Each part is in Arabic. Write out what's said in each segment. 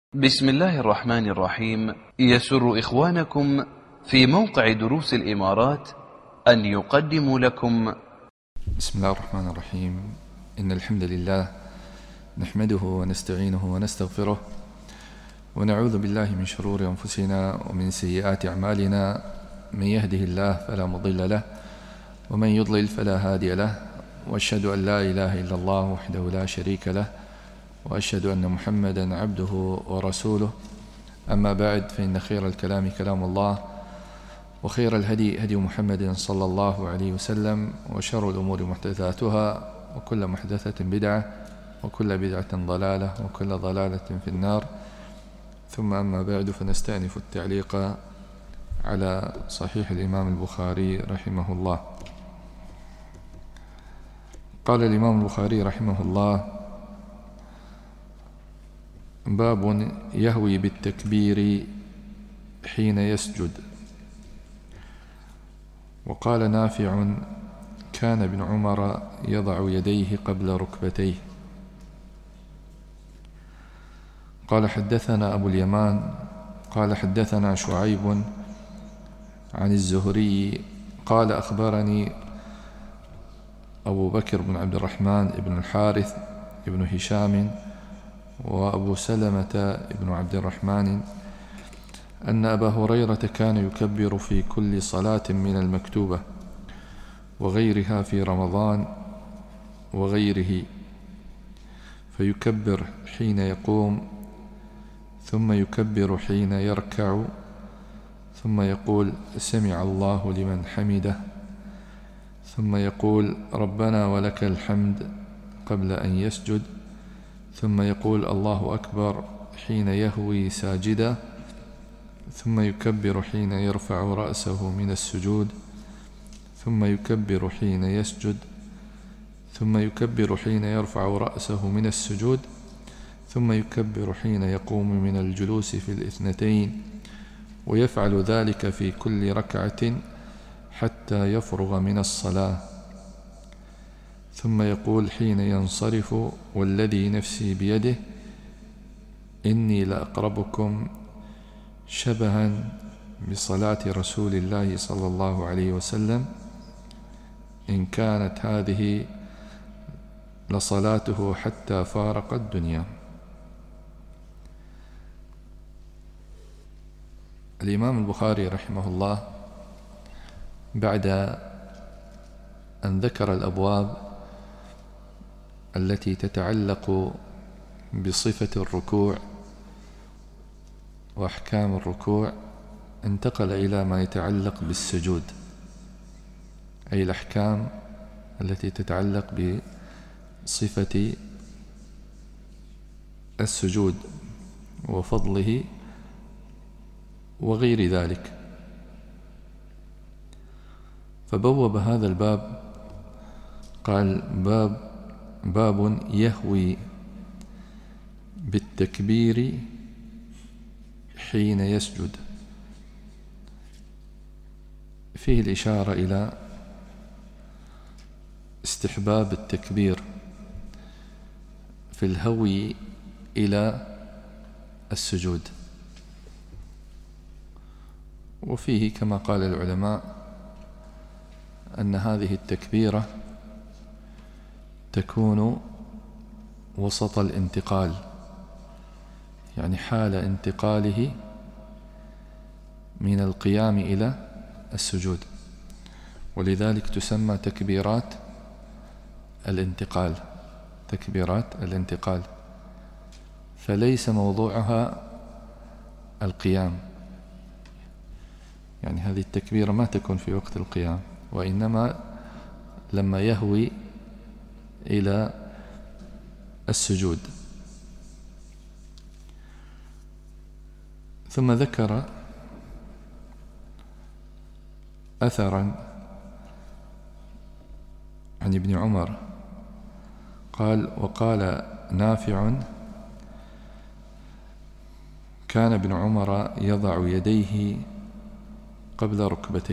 بسم الله الرحمن الرحيم. يسر إخوانكم في موقع دروس الإمارات أن يقدموا لكم بسم الله الرحمن الرحيم. إن الحمد لله نحمده ونستعينه ونستغفره ونعوذ بالله من شرور أنفسنا ومن سيئات أعمالنا. من يهده الله فلا مضل له ومن يضلل فلا هادي له، وأشهد أن لا إله إلا الله وحده لا شريك له، وأشهد أن محمدا عبده ورسوله. أما بعد، فإن خير الكلام كلام الله، وخير الهدي هدي محمد صلى الله عليه وسلم، وشر الأمور محدثاتها، وكل محدثة بدعة، وكل بدعة ضلالة، وكل ضلالة في النار. ثم أما بعد، فنستأنف التعليق على صحيح الإمام البخاري رحمه الله. قال الإمام البخاري رحمه الله: باب يهوي بالتكبير حين يسجد. وقال نافع: كان ابن عمر يضع يديه قبل ركبتيه. قال حدثنا أبو اليمان قال حدثنا شعيب عن الزهري قال أخبرني أبو بكر بن عبد الرحمن بن الحارث بن هشام وأبو سلمة بن عبد الرحمن أن أبا هريرة كان يكبر في كل صلاة من المكتوبة وغيرها في رمضان وغيره، فيكبر حين يقوم، ثم يكبر حين يركع، ثم يقول: سمع الله لمن حمده، ثم يقول: ربنا ولك الحمد قبل أن يسجد، ثم يقول: الله أكبر حين يهوي ساجدا، ثم يكبر حين يرفع رأسه من السجود، ثم يكبر حين يسجد، ثم يكبر حين يرفع رأسه من السجود، ثم يكبر حين يقوم من الجلوس في الاثنتين، ويفعل ذلك في كل ركعة حتى يفرغ من الصلاة، ثم يقول حين ينصرف: والذي نفسي بيده إني لأقربكم شبها بصلاة رسول الله صلى الله عليه وسلم، إن كانت هذه لصلاته حتى فارق الدنيا. الإمام البخاري رحمه الله بعد أن ذكر الأبواب التي تتعلق بصفة الركوع وأحكام الركوع، انتقل إلى ما يتعلق بالسجود، أي الأحكام التي تتعلق بصفة السجود وفضله وغير ذلك. فبوب هذا الباب قال: باب يهوي بالتكبير حين يسجد، فيه الإشارة إلى استحباب التكبير في الهوي إلى السجود. وفيه كما قال العلماء أن هذه التكبيرة تكون وسط الانتقال، يعني حال انتقاله من القيام إلى السجود، ولذلك تسمى تكبيرات الانتقال، تكبيرات الانتقال، فليس موضوعها القيام، يعني هذه التكبيرة ما تكون في وقت القيام، وإنما لما يهوي إلى السجود. ثم ذكر أثرا عن ابن عمر قال: وقال نافع: كان ابن عمر يضع يديه قبل ركبتيه.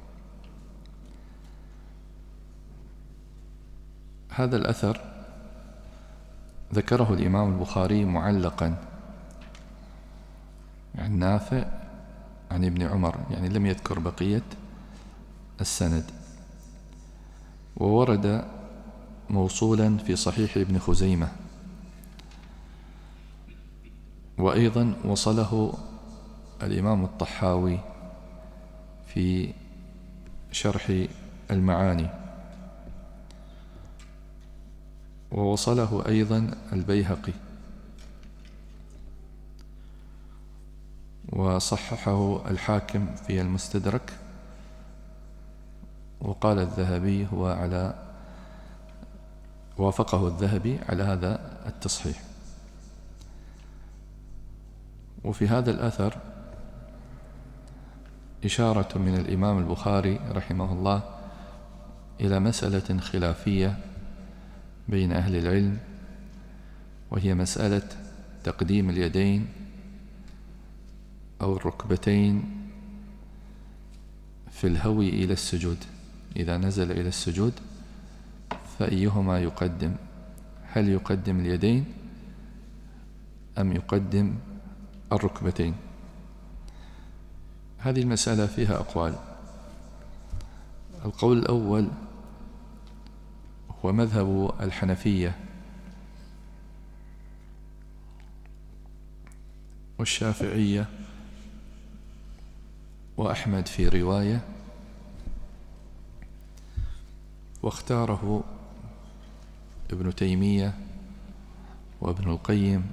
هذا الأثر ذكره الإمام البخاري معلقا، عن نافع عن ابن عمر، يعني لم يذكر بقية السند. وورد موصولا في صحيح ابن خزيمة، وأيضا وصله الإمام الطحاوي في شرح المعاني، ووصله أيضا البيهقي، وصححه الحاكم في المستدرك، وقال الذهبي وافقه الذهبي على هذا التصحيح. وفي هذا الأثر إشارة من الإمام البخاري رحمه الله إلى مسألة خلافية بين أهل العلم، وهي مسألة تقديم اليدين أو الركبتين في الهوي إلى السجود. إذا نزل إلى السجود فأيهما يقدم؟ هل يقدم اليدين أم يقدم الركبتين؟ هذه المسألة فيها أقوال. القول الأول هو مذهب الحنفية والشافعية وأحمد في رواية، واختاره ابن تيمية وابن القيم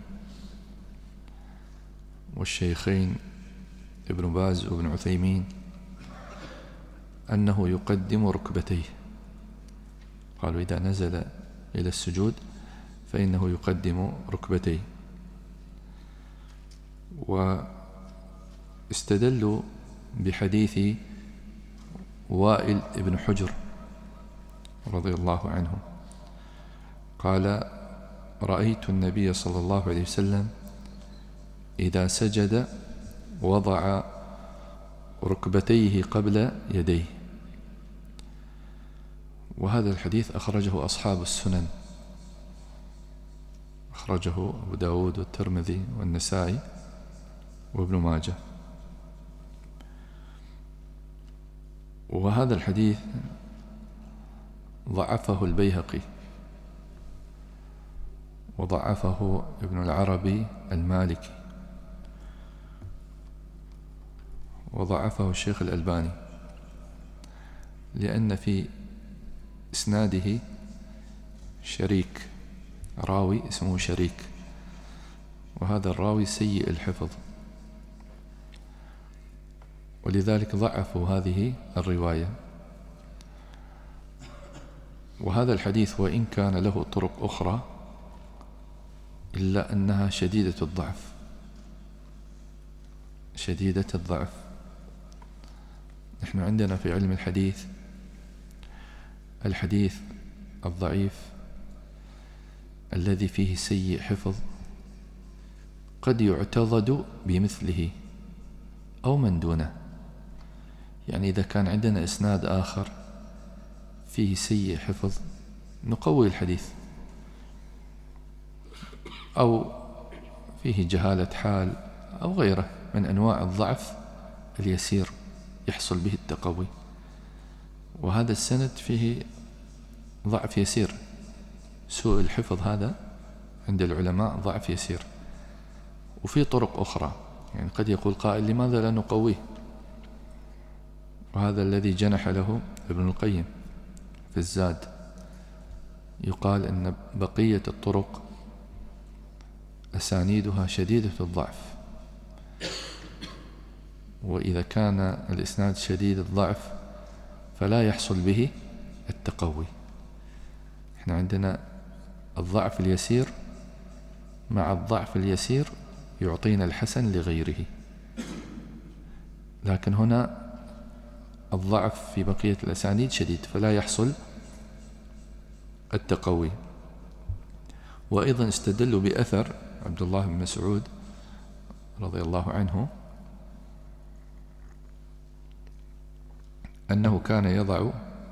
والشيخين ابن باز وابن عثيمين، أنه يقدم ركبتيه. قالوا إذا نزل إلى السجود فإنه يقدم ركبتيه. واستدلوا بحديث وائل ابن حجر رضي الله عنه، قال: رأيت النبي صلى الله عليه وسلم إذا سجد وضع ركبتيه قبل يديه. وهذا الحديث أخرجه أصحاب السنن، أخرجه أبو داود والترمذي والنسائي وابن ماجه. وهذا الحديث ضعفه البيهقي وضعفه ابن العربي المالكي وضعفه الشيخ الألباني، لأن في إسناده شريك، راوي اسمه شريك، وهذا الراوي سيء الحفظ، ولذلك ضعفوا هذه الرواية. وهذا الحديث وإن كان له طرق أخرى إلا أنها شديدة الضعف، شديدة الضعف. نحن عندنا في علم الحديث الضعيف الذي فيه سيء حفظ قد يعتضد بمثله أو من دونه. يعني إذا كان عندنا إسناد آخر فيه سيء حفظ نقوي الحديث، أو فيه جهالة حال أو غيره من أنواع الضعف اليسير يحصل به التقوي. وهذا السند فيه ضعف يسير، سوء الحفظ هذا عند العلماء ضعف يسير. وفي طرق أخرى، يعني قد يقول قائل: لماذا لا نقويه؟ وهذا الذي جنح له ابن القيم في الزاد، يقال أن بقية الطرق أسانيدها شديدة الضعف، وإذا كان الإسناد شديد الضعف فلا يحصل به التقوي. احنا عندنا الضعف اليسير مع الضعف اليسير يعطينا الحسن لغيره، لكن هنا الضعف في بقية الأسانيد شديد فلا يحصل التقوي. وأيضا استدلوا بأثر عبد الله بن مسعود رضي الله عنه أنه كان يضع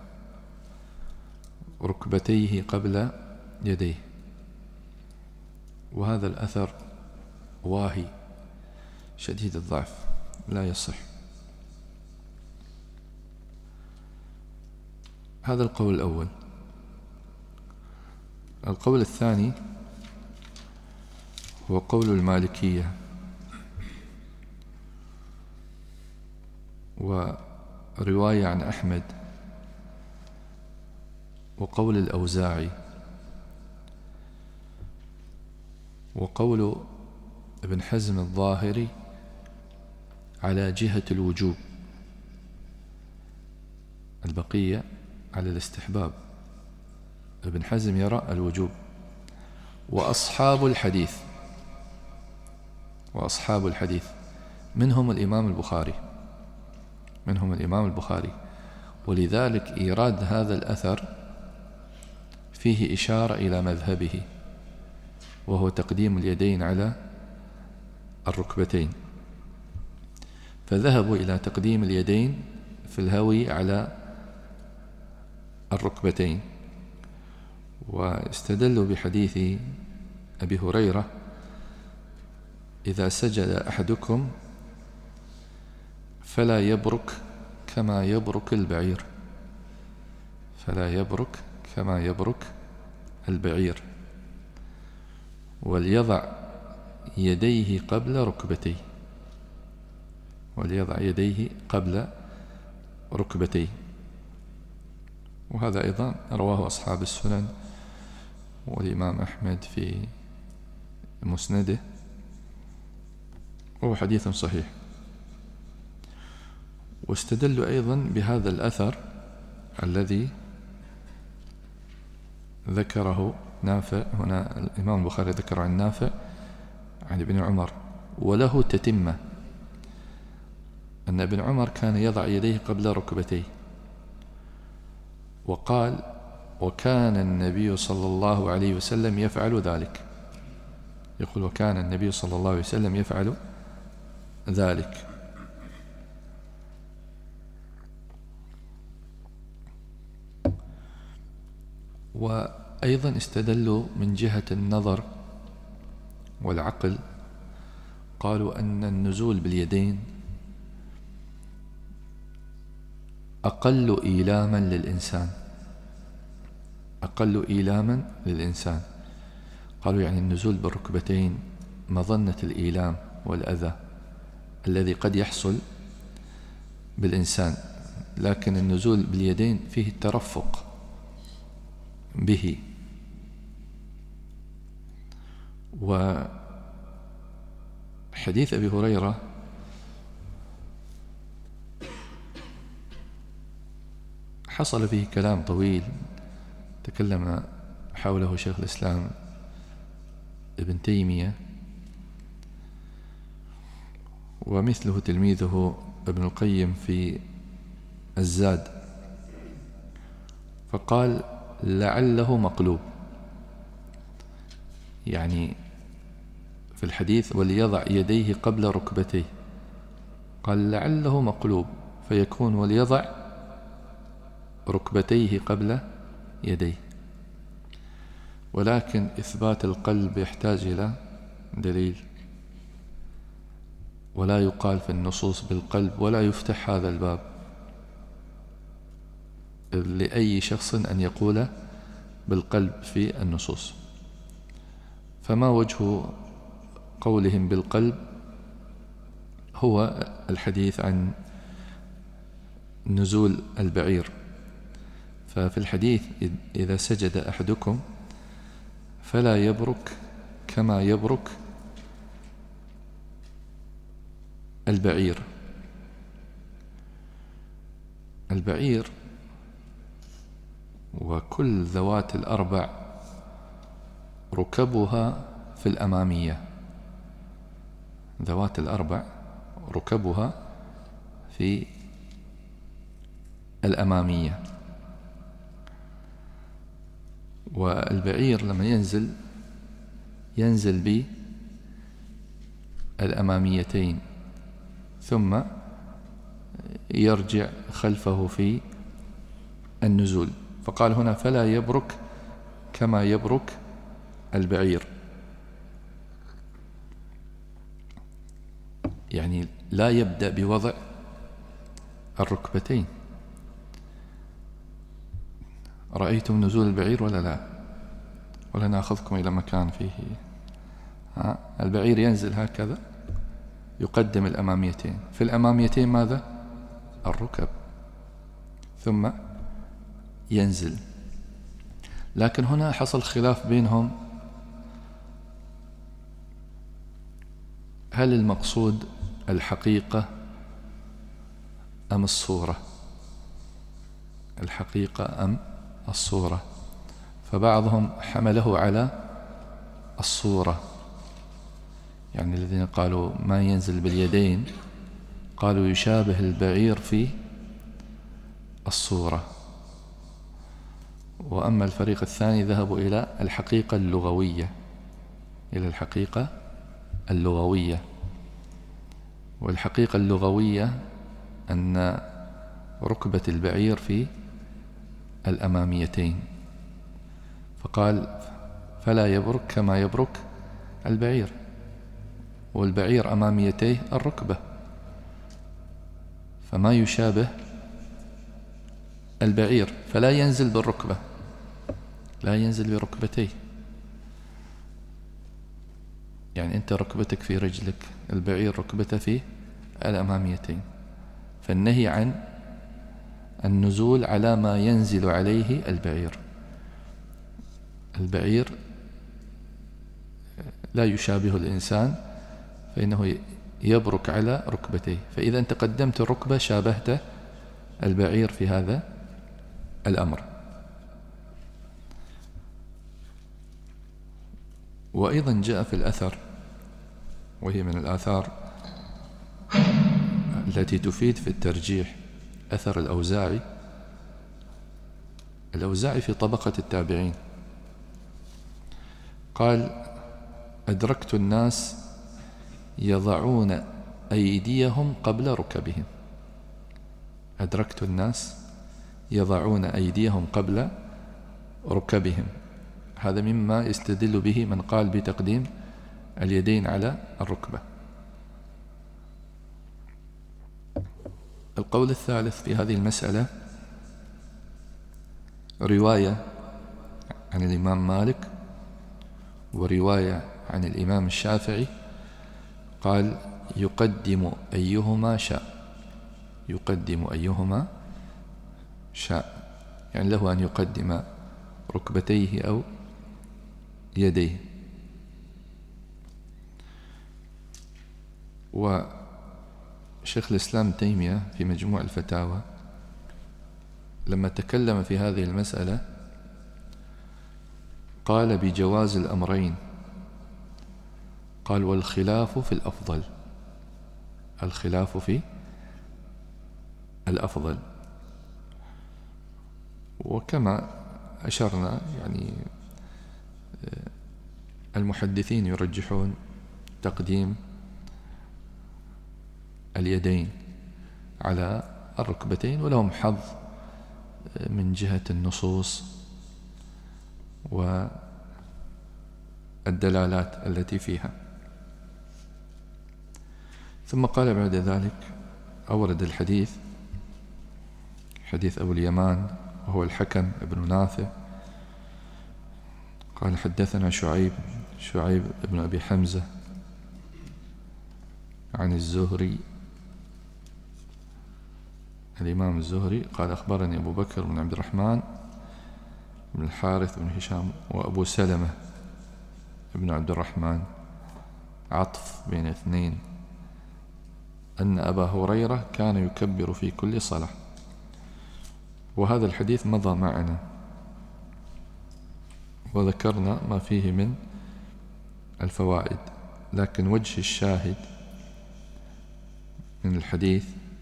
ركبتيه قبل يديه، وهذا الأثر واهي شديد الضعف لا يصح. هذا القول الأول. القول الثاني هو قول المالكية ورواية عن أحمد وقول الأوزاعي وقول ابن حزم الظاهري على جهة الوجوب، البقية على الاستحباب. ابن حزم يرى الوجوب. وأصحاب الحديث منهم الإمام البخاري، ولذلك إيراد هذا الأثر فيه إشارة إلى مذهبه، وهو تقديم اليدين على الركبتين، فذهبوا إلى تقديم اليدين في الهوي على الركبتين، واستدلوا بحديث أبي هريرة: إذا سجد أحدكم فلا يبرك كما يبرك البعير، وليضع يديه قبل ركبتيه. وهذا أيضا رواه أصحاب السنن والإمام أحمد في مسنده، وهو حديث صحيح. واستدلوا أيضا بهذا الأثر الذي ذكره نافع. هنا الإمام البخاري ذكر عن نافع عن ابن عمر، وله تتمة، أن ابن عمر كان يضع يديه قبل ركبتيه، وقال: وكان النبي صلى الله عليه وسلم يفعل ذلك. يقول: وكان النبي صلى الله عليه وسلم يفعل ذلك. وأيضا استدلوا من جهة النظر والعقل، قالوا أن النزول باليدين أقل إيلاما للإنسان. قالوا يعني النزول بالركبتين مظنة الإيلام والأذى الذي قد يحصل بالإنسان، لكن النزول باليدين فيه الترفق به. وحديث أبي هريرة حصل فيه كلام طويل تكلم حوله شيخ الإسلام ابن تيمية، ومثله تلميذه ابن القيم في الزاد، فقال: لعله مقلوب، يعني في الحديث وليضع يديه قبل ركبتيه، قال لعله مقلوب، فيكون وليضع ركبتيه قبل يديه. ولكن إثبات القلب يحتاج إلى دليل، ولا يقال في النصوص بالقلب، ولا يفتح هذا الباب لأي شخص أن يقول بالقلب في النصوص. فما وجه قولهم بالقلب؟ هو الحديث عن نزول البعير. ففي الحديث: إذا سجد أحدكم فلا يبرك كما يبرك البعير. البعير وكل ذوات الأربع ركبها في الأمامية، ذوات الأربع ركبها في الأمامية. والبعير لما ينزل بالأماميتين ثم يرجع خلفه في النزول. فقال هنا: فلا يبرك كما يبرك البعير، يعني لا يبدأ بوضع الركبتين. رأيتم نزول البعير ولا لا؟ ولا نأخذكم إلى مكان فيه البعير ينزل هكذا، يقدم الأماميتين، في الأماميتين ماذا؟ الركب، ثم ينزل. لكن هنا حصل خلاف بينهم، هل المقصود الحقيقة أم الصورة؟ الحقيقة أم الصورة؟ فبعضهم حمله على الصورة، يعني الذين قالوا ما ينزل باليدين قالوا يشابه البعير في الصورة. وأما الفريق الثاني ذهبوا إلى الحقيقة اللغوية، إلى الحقيقة اللغوية. والحقيقة اللغوية أن ركبة البعير في الأماميتين، فقال فلا يبرك كما يبرك البعير، والبعير أماميتيه الركبة، فما يشابه البعير، فلا ينزل بالركبة، لا ينزل بركبتيه. يعني أنت ركبتك في رجلك، البعير ركبته في الأماميتين، فالنهي عن النزول على ما ينزل عليه البعير. البعير لا يشابه الإنسان، فإنه يبرك على ركبتيه، فإذا أنت قدمت الركبة شابهت البعير في هذا الأمر. وأيضا جاء في الأثر، وهي من الآثار التي تفيد في الترجيح، أثر الأوزاعي. الأوزاعي في طبقة التابعين قال أدركت الناس يضعون أيديهم قبل ركبهم. أدركت الناس يضعون أيديهم قبل ركبهم. هذا مما يستدل به من قال بتقديم اليدين على الركبة. القول الثالث في هذه المسألة رواية عن الإمام مالك ورواية عن الإمام الشافعي، قال يقدم أيهما شاء، يقدم أيهما شاء، يعني له أن يقدم ركبتيه أو يديه. وشيخ الإسلام تيمية في مجموع الفتاوى لما تكلم في هذه المسألة قال بجواز الأمرين، قال والخلاف في الأفضل، الخلاف في الأفضل. وكما أشرنا يعني المحدثين يرجحون تقديم اليدين على الركبتين، ولهم حظ من جهة النصوص والدلالات التي فيها. ثم قال بعد ذلك أورد الحديث، حديث أبو اليمان وهو الحكم ابن نافع قال حدثنا شعيب ابن أبي حمزة عن الزهري، الإمام الزهري قال أخبرني أبو بكر بن عبد الرحمن بن الحارث بن هشام وأبو سلمة بن عبد الرحمن، عطف بين اثنين، أن أبا هريرة كان يكبر في كل صلاة. وهذا الحديث مضى معنا وذكرنا ما فيه من الفوائد، لكن وجه الشاهد من الحديث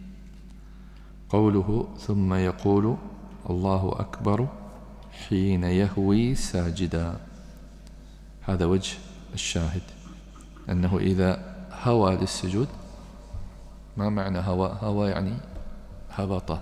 قوله ثم يقول الله أكبر حين يهوي ساجدا. هذا وجه الشاهد، أنه إذا هوى للسجود، ما معنى هوى؟ هوى يعني هبط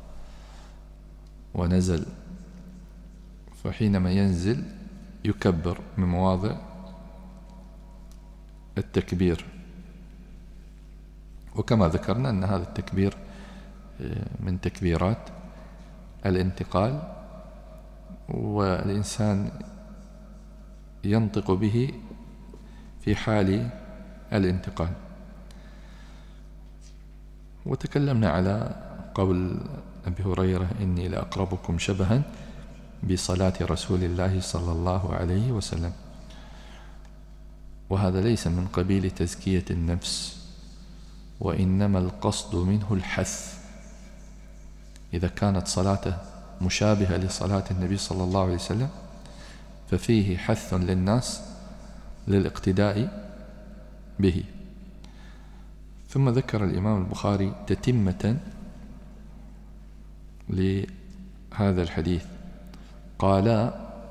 ونزل، فحينما ينزل يكبر من مواضع التكبير. وكما ذكرنا أن هذا التكبير من تكبيرات الانتقال، والإنسان ينطق به في حال الانتقال. وتكلمنا على قول أبي هريرة: إني لأقربكم شبها بصلاة رسول الله صلى الله عليه وسلم. وهذا ليس من قبيل تزكية النفس، وإنما القصد منه الحث. إذا كانت صلاته مشابهة لصلاة النبي صلى الله عليه وسلم ففيه حث للناس للاقتداء به. ثم ذكر الإمام البخاري تتمة لهذا الحديث، قالا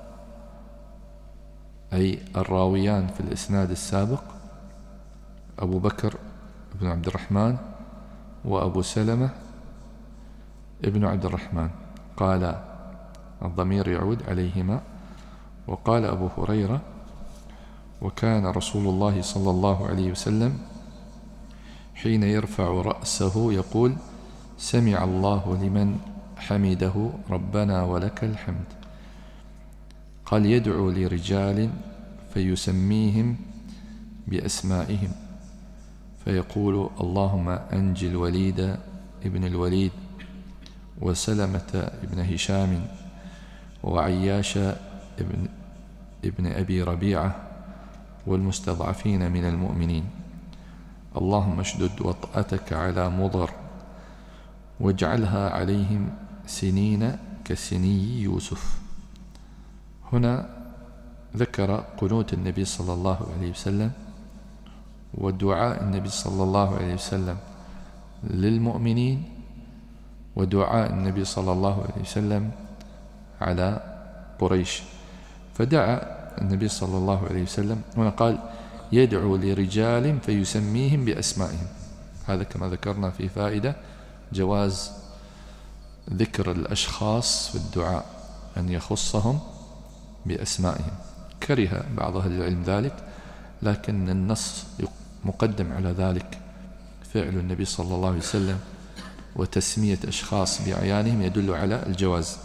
أي الراويان في الإسناد السابق أبو بكر بن عبد الرحمن وأبو سلمة ابن عبد الرحمن، قال الضمير يعود عليهما. وقال أبو هريرة: وكان رسول الله صلى الله عليه وسلم حين يرفع رأسه يقول: سمع الله لمن حمده ربنا ولك الحمد. قال: يدعو لرجال فيسميهم بأسمائهم فيقول: اللهم أنجي الوليد ابن الوليد، وسلمة ابن هشام، وعياش ابن أبي ربيعة، والمستضعفين من المؤمنين. اللهم اشدد وطأتك على مضر، واجعلها عليهم سنين كسني يوسف. هنا ذكر قنوت النبي صلى الله عليه وسلم ودعاء النبي صلى الله عليه وسلم للمؤمنين، ودعاء النبي صلى الله عليه وسلم على قريش. فدعا النبي صلى الله عليه وسلم، هنا قال: يدعو لرجال فيسميهم بأسمائهم. هذا كما ذكرنا في فائدة جواز ذكر الأشخاص في الدعاء، أن يخصهم بأسمائهم. كره بعض أهل العلم ذلك، لكن النص مقدم على ذلك. فعل النبي صلى الله عليه وسلم وتسمية أشخاص بأعيانهم يدل على الجواز.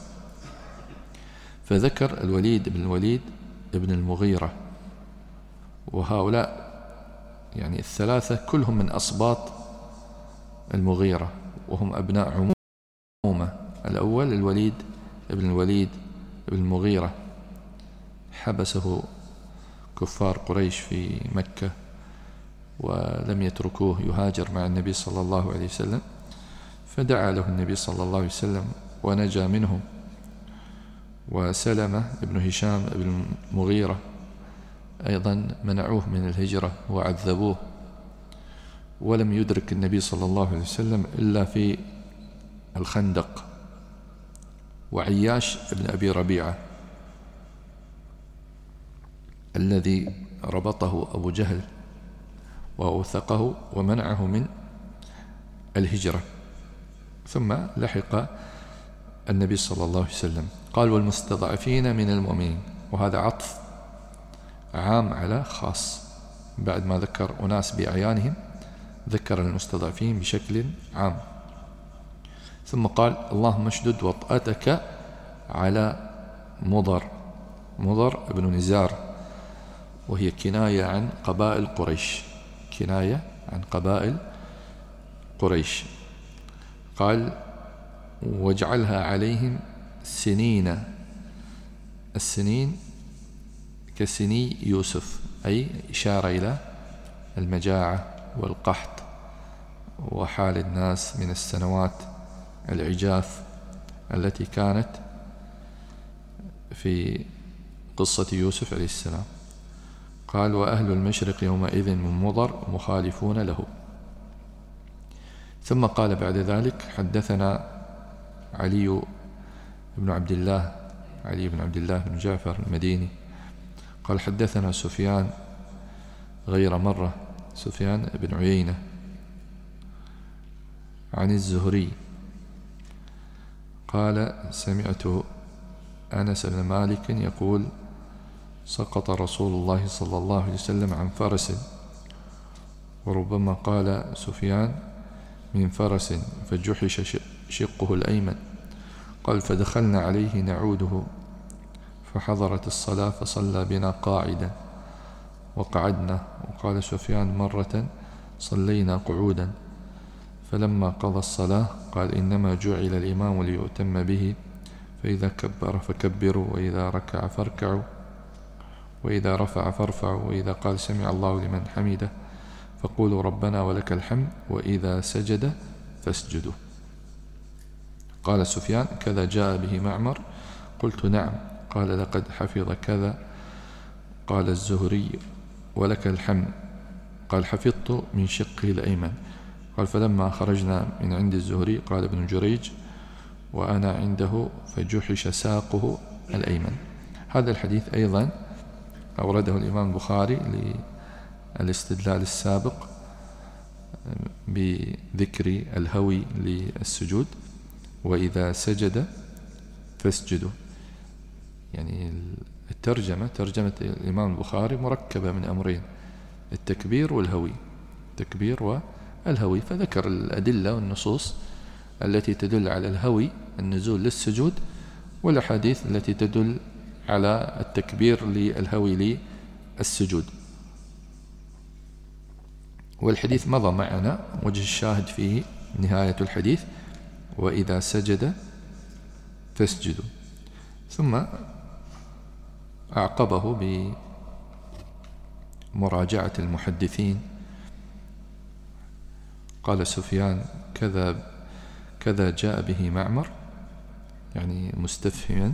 فذكر الوليد بن الوليد ابن المغيرة، وهؤلاء يعني الثلاثة كلهم من أصباط المغيرة، وهم أبناء عمومة. الأول الوليد ابن الوليد ابن المغيرة، حبسه كفار قريش في مكة ولم يتركوه يهاجر مع النبي صلى الله عليه وسلم، فدعا له النبي صلى الله عليه وسلم ونجا منهم. وسلمة ابن هشام ابن المغيرة أيضا منعوه من الهجرة وعذبوه، ولم يدرك النبي صلى الله عليه وسلم إلا في الخندق. وعياش ابن أبي ربيعة الذي ربطه أبو جهل وأوثقه ومنعه من الهجرة، ثم لحق النبي صلى الله عليه وسلم. قال: والمستضعفين من المؤمنين، وهذا عطف عام على خاص، بعد ما ذكر أناس بأعيانهم ذكر المستضعفين بشكل عام. ثم قال: اللهم اشدد وطأتك على مضر. مضر ابن نزار، وهي كناية عن قبائل قريش، كناية عن قبائل قريش. قال: واجعلها عليهم سنين. السنين كسني يوسف، أي إشارة إلى المجاعة والقحط وحال الناس من السنوات العجاف التي كانت في قصة يوسف عليه السلام. قال: وأهل المشرق يومئذ من مضر مخالفون له. ثم قال بعد ذلك: حدثنا علي بن عبد الله بن جعفر المديني قال: حدثنا سفيان غير مرة، سفيان بن عيينة، عن الزهري قال: سمعت أنس بن مالك يقول: سقط رسول الله صلى الله عليه وسلم عن فرس، وربما قال سفيان من فرس فجحش شقه الأيمن. قال فدخلنا عليه نعوده فحضرت الصلاة فصلى بنا قاعدا وقعدنا. وقال سفيان مرة صلينا قعودا، فلما قضى الصلاة قال إنما جعل الإمام ليؤتم به، فإذا كبر فكبروا، وإذا ركع فاركعوا، وإذا رفع فارفعوا، وإذا قال سمع الله لمن حمده فقولوا ربنا ولك الحمد، وإذا سجد فاسجدوا. قال سفيان كذا جاء به معمر. قلت نعم. قال لقد حفظ كذا. قال الزهري ولك الحمد. قال حفظت من شقه الأيمن. قال فلما خرجنا من عند الزهري قال ابن جريج وأنا عنده فجحش ساقه الأيمن. هذا الحديث أيضا أورده الإمام البخاري للاستدلال السابق بذكر الهوي للسجود، وإذا سجد فاسجدوا. يعني ترجمة الإمام البخاري مركبة من أمرين: التكبير والهوي، التكبير والهوي. فذكر الأدلة والنصوص التي تدل على الهوي النزول للسجود، والأحاديث التي تدل على التكبير للهوي للسجود. والحديث مضى معنا، وجه الشاهد فيه نهاية الحديث وإذا سجد فاسجدوا. ثم أعقبه بمراجعة المحدثين. قال سفيان كذا جاء به معمر، يعني مستفهما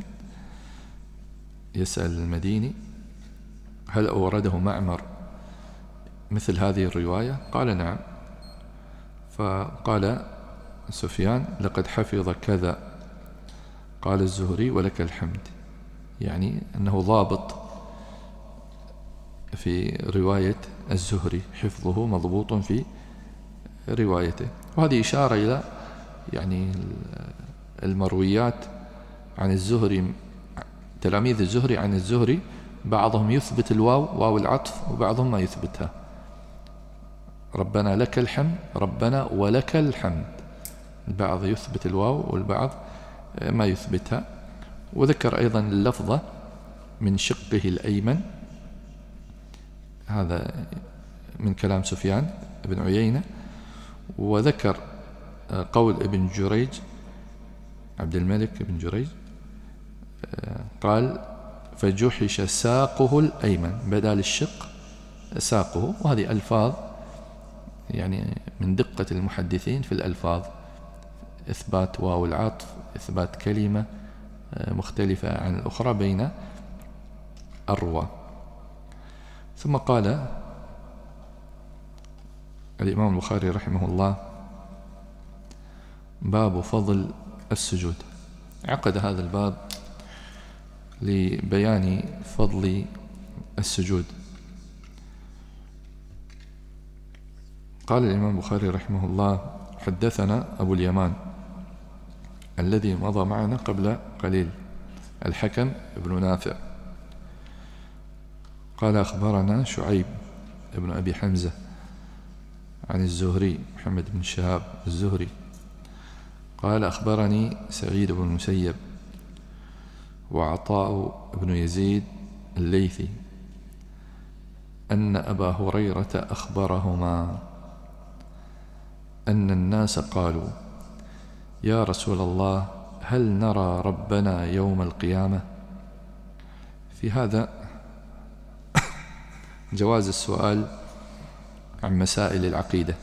يسأل المديني هل أورده معمر مثل هذه الرواية؟ قال نعم. فقال سفيان لقد حفظ كذا. قال الزهري ولك الحمد، يعني أنه ضابط في رواية الزهري، حفظه مضبوط في روايته. وهذه إشارة إلى يعني المرويات عن الزهري، تلاميذ الزهري عن الزهري بعضهم يثبت واو العطف، وبعضهم ما يثبتها. ربنا لك الحمد، ربنا ولك الحمد، البعض يثبت الواو والبعض ما يثبتها. وذكر أيضا اللفظة من شقه الأيمن، هذا من كلام سفيان بن عيينة. وذكر قول ابن جريج، عبد الملك بن جريج، قال فجحش ساقه الأيمن بدال الشق ساقه. وهذه ألفاظ يعني من دقة المحدثين في الألفاظ، إثبات واو العطف، إثبات كلمة مختلفة عن الأخرى بين الرواة. ثم قال الإمام البخاري رحمه الله باب فضل السجود. عقد هذا الباب لبيان فضل السجود. قال الإمام البخاري رحمه الله حدثنا أبو اليمان الذي مضى معنا قبل قليل، الحكم بن نافع. قال أخبرنا شعيب بن أبي حمزة عن الزهري محمد بن شهاب الزهري قال أخبرني سعيد بن المسيب وعطاء بن يزيد الليثي أن أبا هريرة أخبرهما أن الناس قالوا يا رسول الله هل نرى ربنا يوم القيامة؟ في هذا جواز السؤال عن مسائل العقيدة،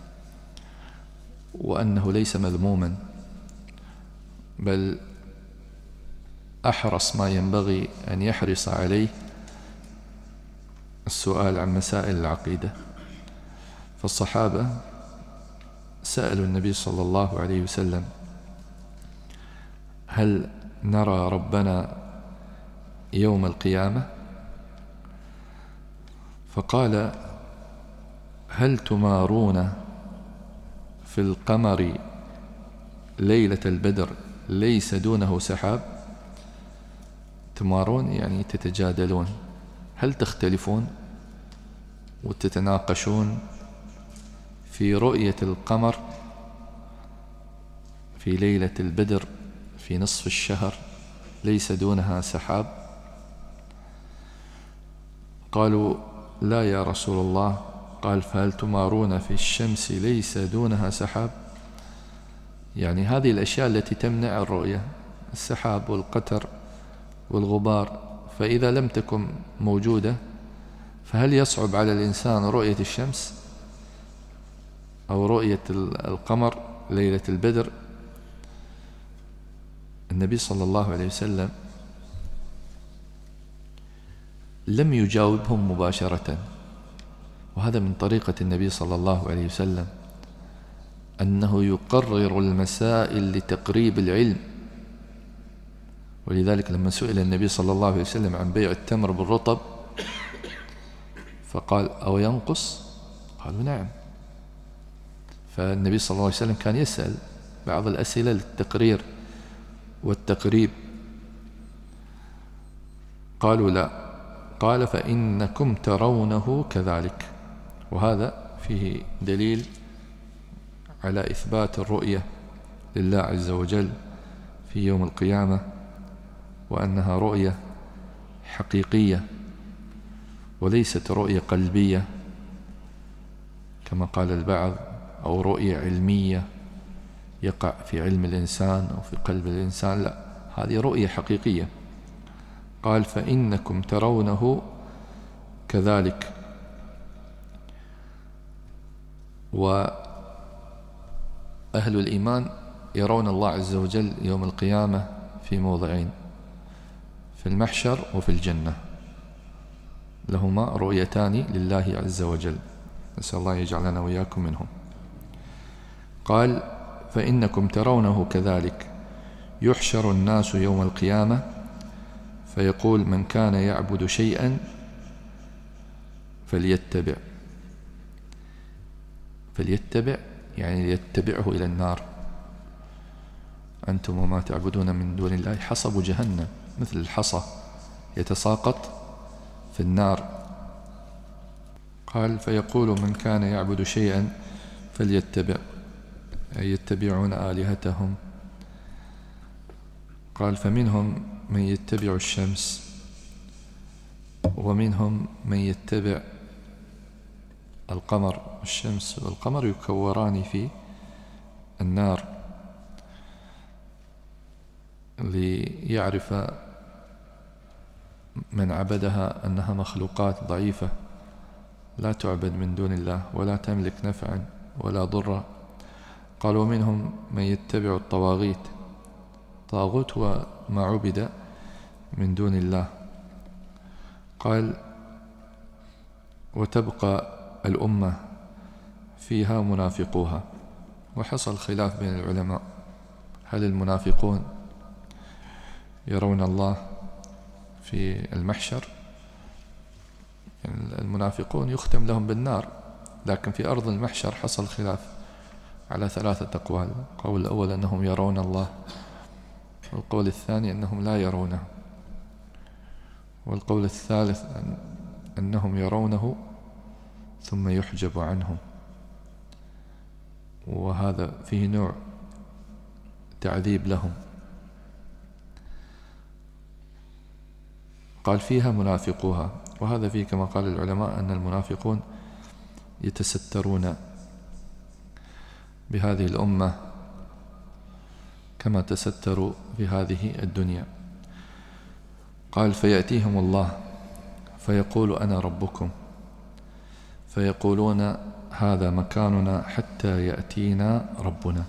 وأنه ليس مذموما، بل أحرص ما ينبغي أن يحرص عليه السؤال عن مسائل العقيدة. فالصحابة سألوا النبي صلى الله عليه وسلم هل نرى ربنا يوم القيامة؟ فقال هل تمارون في القمر ليلة البدر ليس دونه سحاب؟ تمارون يعني تتجادلون، هل تختلفون وتتناقشون في رؤية القمر في ليلة البدر في نصف الشهر ليس دونها سحاب؟ قالوا لا يا رسول الله. قال فهل تمارون في الشمس ليس دونها سحاب؟ يعني هذه الأشياء التي تمنع الرؤية، السحاب والقتر والغبار، فإذا لم تكن موجودة فهل يصعب على الإنسان رؤية الشمس أو رؤية القمر ليلة البدر؟ النبي صلى الله عليه وسلم لم يجاوبهم مباشرة، وهذا من طريقة النبي صلى الله عليه وسلم أنه يقرر المسائل لتقريب العلم. ولذلك لما سئل النبي صلى الله عليه وسلم عن بيع التمر بالرطب فقال أو ينقص؟ قالوا نعم. فالنبي صلى الله عليه وسلم كان يسأل بعض الأسئلة للتقرير والتقريب. قالوا لا. قال فإنكم ترونه كذلك. وهذا فيه دليل على إثبات الرؤية لله عز وجل في يوم القيامة، وأنها رؤية حقيقية وليست رؤية قلبية كما قال البعض، أو رؤية علمية يقع في علم الإنسان أو في قلب الإنسان. لا، هذه رؤية حقيقية. قال فإنكم ترونه كذلك. وأهل الإيمان يرون الله عز وجل يوم القيامة في موضعين، في المحشر وفي الجنة، لهما رؤيتان لله عز وجل، نسأل الله يجعلنا وإياكم منهم. قال فإنكم ترونه كذلك يحشر الناس يوم القيامة فيقول من كان يعبد شيئا فليتبع يعني يتبعه إلى النار. أنتم وما تعبدون من دون الله حصب جهنم، مثل الحصى يتساقط في النار. قال فيقول من كان يعبد شيئا فليتبع، أي يتبعون آلهتهم. قال فمنهم من يتبع الشمس ومنهم من يتبع القمر. الشمس والقمر يكوران في النار ليعرف من عبدها أنها مخلوقات ضعيفة لا تعبد من دون الله ولا تملك نفعا ولا ضرا. قال ومنهم من يتبع الطواغيت. طاغوت هو ما عبد من دون الله. قال وتبقى الأمة فيها منافقوها. وحصل خلاف بين العلماء، هل المنافقون يرون الله في المحشر؟ يعني المنافقون يختم لهم بالنار، لكن في أرض المحشر حصل خلاف على 3 أقوال. القول الأول أنهم يرون الله، والقول الثاني أنهم لا يرونه، والقول الثالث أنهم يرونه ثم يحجب عنهم، وهذا فيه نوع تعذيب لهم. قال فيها منافقوها، وهذا فيه كما قال العلماء أن المنافقون يتسترون بهذه الأمة كما تستروا في هذه الدنيا. قال فيأتيهم الله فيقول أنا ربكم، فيقولون هذا مكاننا حتى يأتينا ربنا.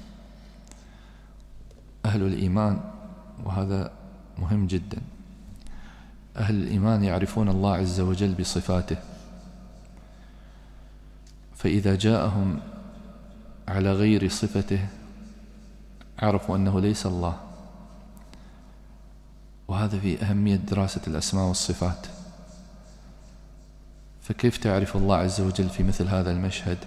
أهل الإيمان، وهذا مهم جدا، أهل الإيمان يعرفون الله عز وجل بصفاته، فإذا جاءهم على غير صفته عرفوا أنه ليس الله. وهذا في أهمية دراسة الأسماء والصفات. فكيف تعرف الله عز وجل في مثل هذا المشهد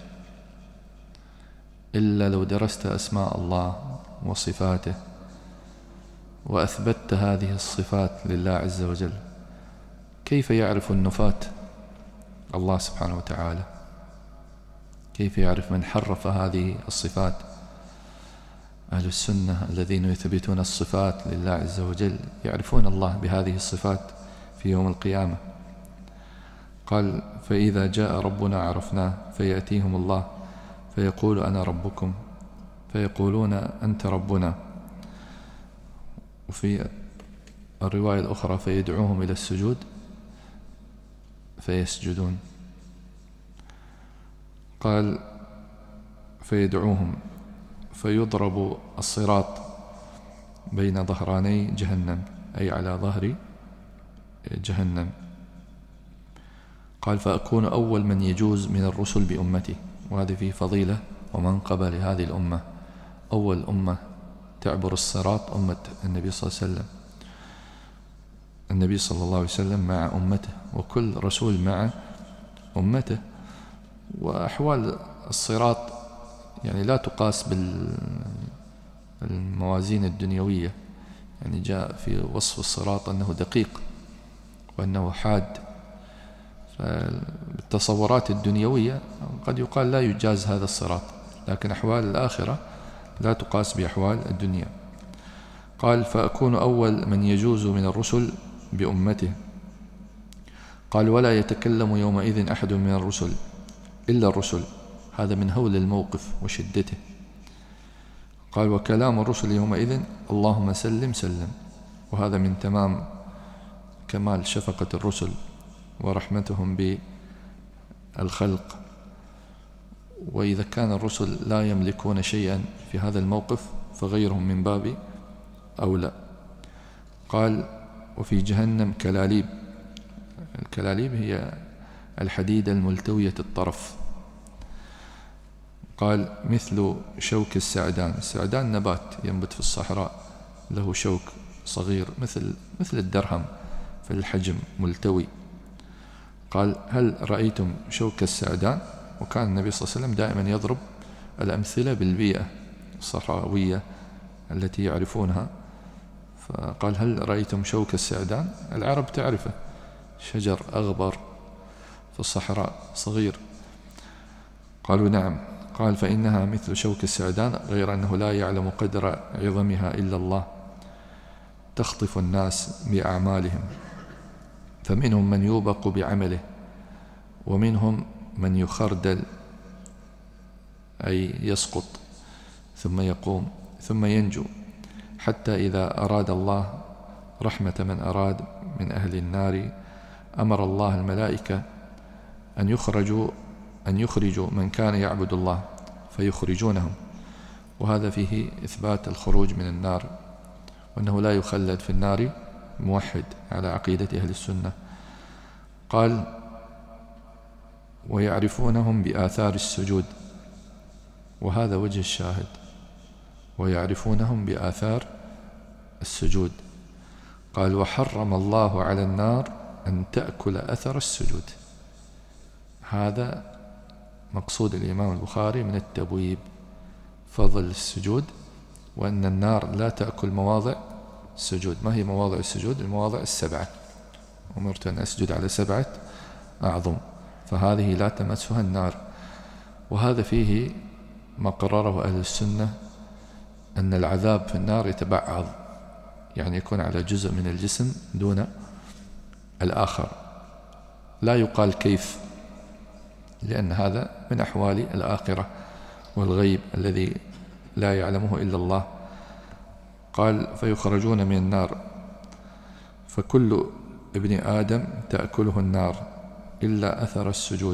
إلا لو درست أسماء الله وصفاته وأثبتت هذه الصفات لله عز وجل؟ كيف يعرف النفاة الله سبحانه وتعالى؟ كيف يعرف من حرف هذه الصفات؟ أهل السنة الذين يثبتون الصفات لله عز وجل يعرفون الله بهذه الصفات في يوم القيامة. قال: فإذا جاء ربنا عرفناه، فيأتيهم الله فيقول: أنا ربكم، فيقولون: أنت ربنا. وفي الرواية الأخرى: فيدعوهم إلى السجود فيسجدون. قال: فيدعوهم فيضرب الصراط بين ظهراني جهنم، أي على ظهر جهنم. قال: فأكون أول من يجوز من الرسل بأمتي. وهذه فيه فضيلة ومنقبة لهذه الأمة. أول أمة تعبر الصراط أمة النبي صلى الله عليه وسلم. النبي صلى الله عليه وسلم مع أمته، وكل رسول مع أمته. وأحوال الصراط يعني لا تقاس بالموازين الدنيوية. يعني جاء في وصف الصراط أنه دقيق وأنه حاد، فالتصورات الدنيوية قد يقال لا يجاز هذا الصراط، لكن أحوال الآخرة لا تقاس بأحوال الدنيا. قال: فأكون أول من يجوز من الرسل بأمته. قال: ولا يتكلم يومئذ أحد من الرسل إلا الرسل. هذا من هول الموقف وشدته. قال: وكلام الرسل يومئذ: اللهم سلم سلم. وهذا من تمام كمال شفقة الرسل ورحمتهم بالخلق. وإذا كان الرسل لا يملكون شيئا في هذا الموقف فغيرهم من باب أولى. قال: وفي جهنم كلاليب. الكلاليب هي الحديدة الملتوية الطرف. قال: مثل شوك السعدان. السعدان نبات ينبت في الصحراء، له شوك صغير مثل الدرهم في الحجم، ملتوي. قال: هل رأيتم شوك السعدان؟ وكان النبي صلى الله عليه وسلم دائما يضرب الأمثلة بالبيئة الصحراوية التي يعرفونها. فقال: هل رأيتم شوك السعدان؟ العرب تعرفه، شجر أغبر في الصحراء صغير. قالوا: نعم. قال: فإنها مثل شوك السعدان، غير أنه لا يعلم قدر عظمها إلا الله. تخطف الناس بأعمالهم، فمنهم من يوبق بعمله، ومنهم من يخردل أي يسقط ثم يقوم ثم ينجو، حتى إذا أراد الله رحمة من أراد من أهل النار أمر الله الملائكة أن يخرجوا من كان يعبد الله فيخرجونهم. وهذا فيه إثبات الخروج من النار، وأنه لا يخلد في النار موحد على عقيدة أهل السنة. قال: ويعرفونهم بآثار السجود. وهذا وجه الشاهد، ويعرفونهم بآثار السجود. قال: وحرم الله على النار أن تأكل أثر السجود. هذا مقصود الإمام البخاري من التبويب، فضل السجود، وأن النار لا تأكل مواضع السجود. ما هي مواضع السجود؟ المواضع 7. أمرت أن أسجد على 7 أعظم، فهذه لا تمسها النار. وهذا فيه ما قرره أهل السنة، أن العذاب في النار يتبعض، يعني يكون على جزء من الجسم دون الآخر. لا يقال كيف، لأن هذا من أحوال الآخرة والغيب الذي لا يعلمه إلا الله. قال: فيخرجون من النار، فكل ابن آدم تأكله النار إلا أثر السجود.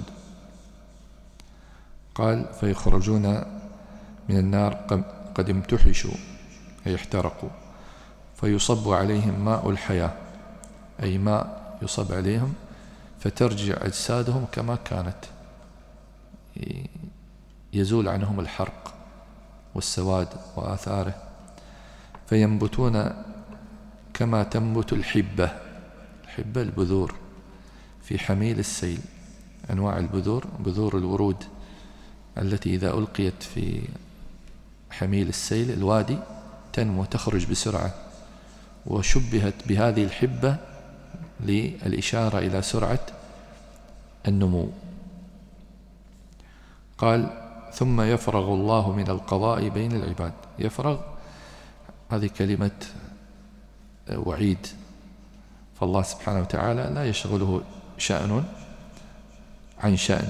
قال: فيخرجون من النار قد امتحشوا، أي احترقوا، فيصب عليهم ماء الحياة، أي ماء يصب عليهم فترجع أجسادهم كما كانت، يزول عنهم الحرق والسواد وآثاره، فينبتون كما تنبت الحبة. الحبة البذور في حميل السيل، أنواع البذور، بذور الورود التي إذا ألقيت في حميل السيل الوادي تنمو، تخرج بسرعة، وشبهت بهذه الحبة للإشارة إلى سرعة النمو. قال ثم يفرغ الله من القضاء بين العباد. يفرغ هذه كلمة وعيد، فالله سبحانه وتعالى لا يشغله شأن عن شأن.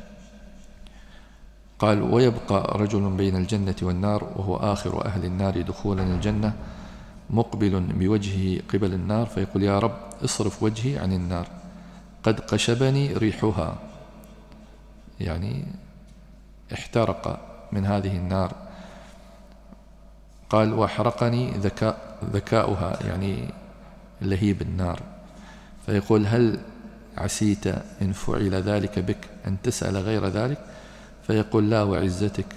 قال ويبقى رجل بين الجنة والنار وهو آخر أهل النار دخولا الجنة، مقبل بوجهه قبل النار، فيقول يا رب اصرف وجهي عن النار، قد قشبني ريحها، يعني احترق من هذه النار. قال وأحرقني ذكاؤها، يعني لهيب النار. فيقول هل عسيت إن فعل ذلك بك أن تسأل غير ذلك؟ فيقول لا وعزتك.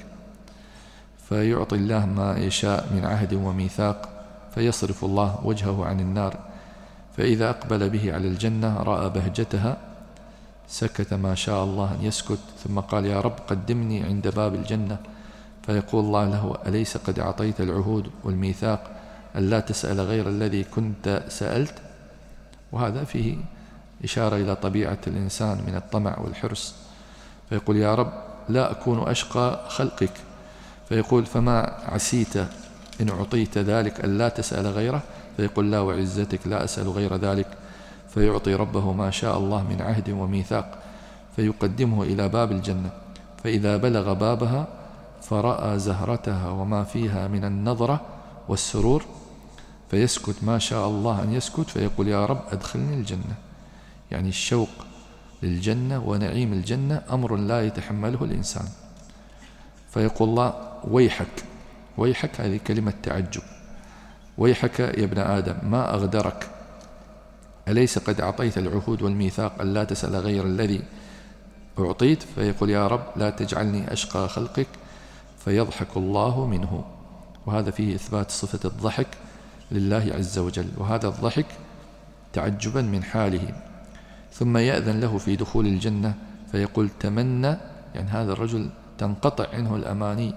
فيعطي الله ما يشاء من عهد وميثاق، فيصرف الله وجهه عن النار، فإذا أقبل به على الجنة رأى بهجتها، سكت ما شاء الله أن يسكت، ثم قال يا رب قدمني عند باب الجنة. فيقول الله له أليس قد أعطيت العهود والميثاق ألا تسأل غير الذي كنت سألت؟ وهذا فيه إشارة إلى طبيعة الإنسان من الطمع والحرص. فيقول يا رب لا أكون أشقى خلقك. فيقول فما عسيت إن أعطيت ذلك ألا تسأل غيره؟ فيقول لا وعزتك لا أسأل غير ذلك. فيعطي ربه ما شاء الله من عهد وميثاق، فيقدمه إلى باب الجنة، فإذا بلغ بابها فرأى زهرتها وما فيها من النظرة والسرور، فيسكت ما شاء الله أن يسكت، فيقول يا رب أدخلني الجنة. يعني الشوق للجنة ونعيم الجنة أمر لا يتحمله الإنسان. فيقول الله ويحك. ويحك هذه كلمة تعجب. ويحك يا ابن آدم ما أغدرك، أليس قد أعطيت العهود والميثاق ألا تسأل غير الذي أعطيت؟ فيقول يا رب لا تجعلني أشقى خلقك، فيضحك الله منه. وهذا فيه إثبات صفة الضحك لله عز وجل، وهذا الضحك تعجبا من حاله. ثم يأذن له في دخول الجنة، فيقول تمنى، يعني هذا الرجل تنقطع عنه الأماني،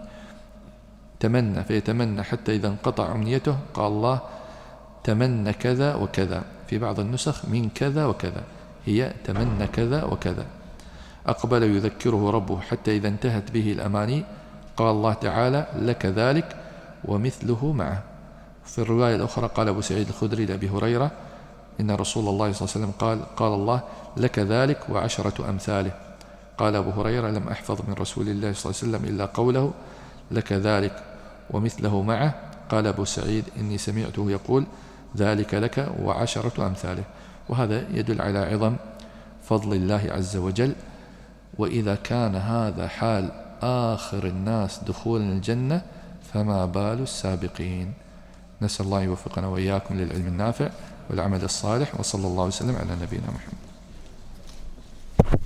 تمنى، فيتمنى حتى إذا انقطع أمنيته قال الله تمنى كذا وكذا، في بعض النسخ من كذا وكذا، هي تمنى كذا وكذا. أقبل يذكره ربه حتى إذا انتهت به الأماني قال الله تعالى لك ذلك ومثله معه. في الرواية الأخرى قال أبو سعيد الخدري لأبي هريرة إن رسول الله صلى الله عليه وسلم قال الله لك ذلك وعشرة أمثاله. قال أبو هريرة لم أحفظ من رسول الله صلى الله عليه وسلم إلا قوله لك ذلك ومثله معه. قال أبو سعيد إني سمعته يقول ذلك لك وعشرة أمثاله. وهذا يدل على عظم فضل الله عز وجل. وإذا كان هذا حال آخر الناس دخولا الجنة فما بال السابقين. نسأل الله يوفقنا وإياكم للعلم النافع والعمل الصالح، وصلى الله وسلم على نبينا محمد.